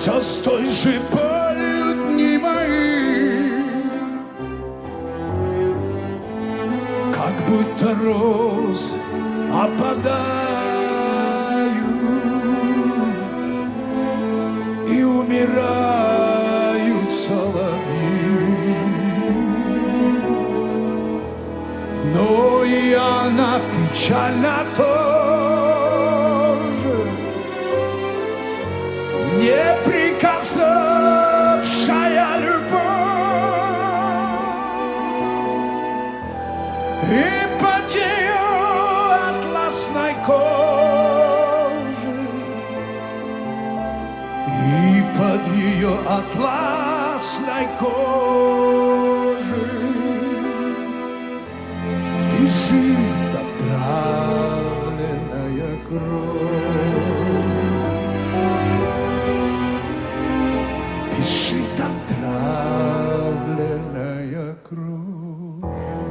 Все с той же болью дни мои, как будто роз опадают и умирают соловьи. Но и она печальна тоже, не приказавшая любовь, и под ее атласной кожей, и под ее атласной кожей бежит отравленная кровь. Бежит отравленная кровь.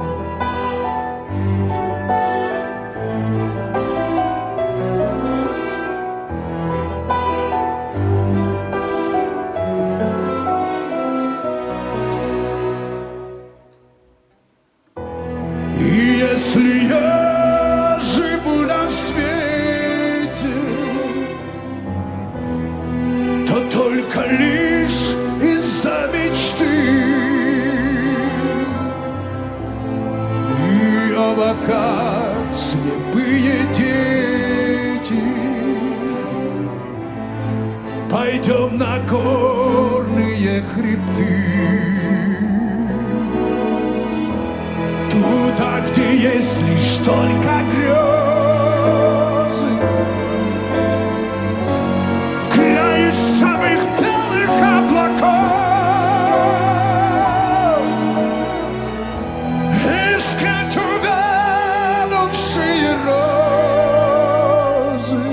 И если я живу на свете, то только лишь из-за мечты. Мы оба как слепые дети пойдем на горные хребты, туда, где есть лишь только грезы, в крае самых белых облаков, искать увянувшие розы,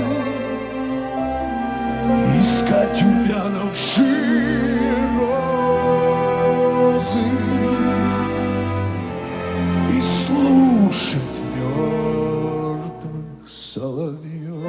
искать увянувшие розы и слушать мертвых соловьев.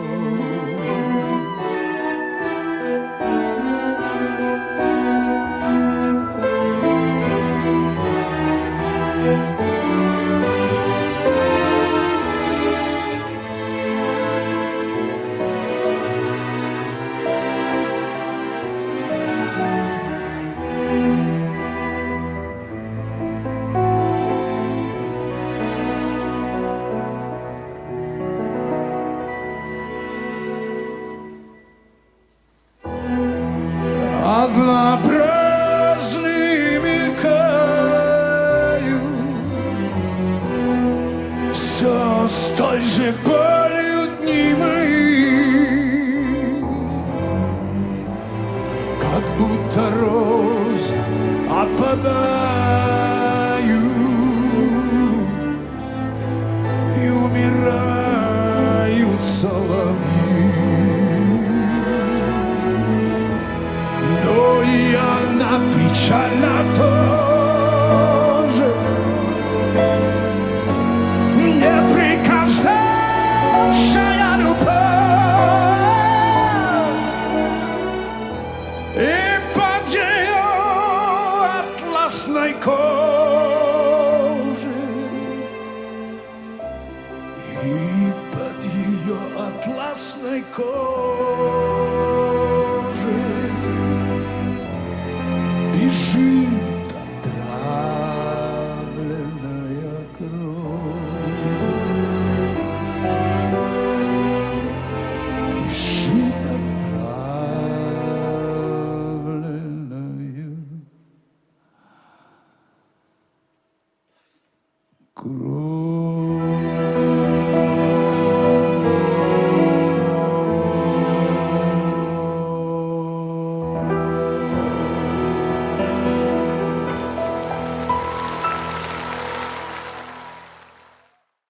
Однообразны мелькают, все с той же болью дни мои, как будто роз опадают и умирают соловьи. Но и она печальна тоже, не приказавшая любовь, и под ее атласной кожей, и под ее атласной кожей бежит отравленная кровь. Бежит отравленная кровь.